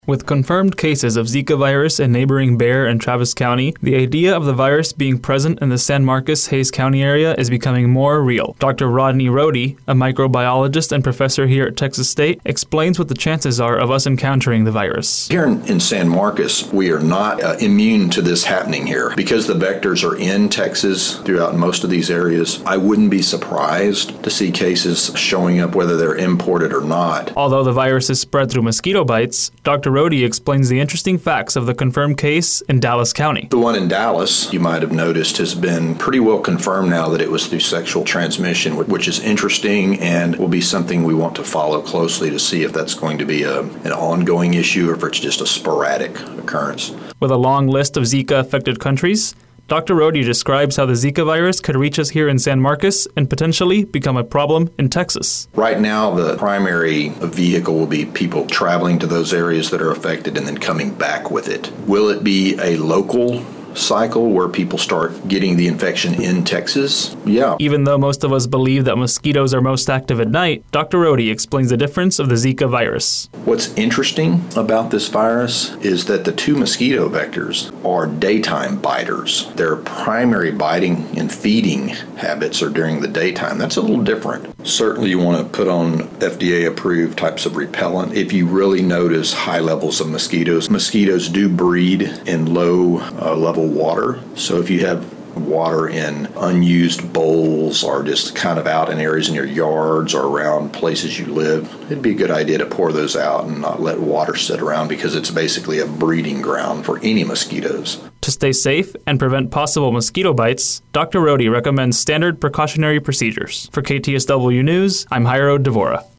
With confirmed cases of Zika virus in neighboring Bexar and Travis County, the idea of the virus being present in the San Marcos, Hays County area is becoming more real. Dr. Rodney Rohde, a microbiologist and professor here at Texas State, explains what the chances are of us encountering the virus. Here in San Marcos, we are not immune to this happening here. Because the vectors are in Texas throughout most of these areas, I wouldn't be surprised to see cases showing up whether they're imported or not. Although the virus is spread through mosquito bites, Dr. Rohde explains the interesting facts of the confirmed case in Dallas County. The one in Dallas, you might have noticed, has been pretty well confirmed now that it was through sexual transmission, which is interesting and will be something we want to follow closely to see if that's going to be an ongoing issue or if it's just a sporadic occurrence. With a long list of Zika-affected countries, Dr. Rohde describes how the Zika virus could reach us here in San Marcos and potentially become a problem in Texas. Right now, the primary vehicle will be people traveling to those areas that are affected and then coming back with it. Will it be a local cycle where people start getting the infection in Texas? Yeah. Even though most of us believe that mosquitoes are most active at night, Dr. Rohde explains the difference of the Zika virus. What's interesting about this virus is that the two mosquito vectors are daytime biters. Their primary biting and feeding habits are during the daytime. That's a little different. Certainly you want to put on FDA-approved types of repellent if you really notice high levels of mosquitoes. Mosquitoes do breed in low-level water, so if you have water in unused bowls or just kind of out in areas in your yards or around places you live, it'd be a good idea to pour those out and not let water sit around because it's basically a breeding ground for any mosquitoes. To stay safe and prevent possible mosquito bites, Dr. Rohde recommends standard precautionary procedures. For KTSW News, I'm Jairo Devora.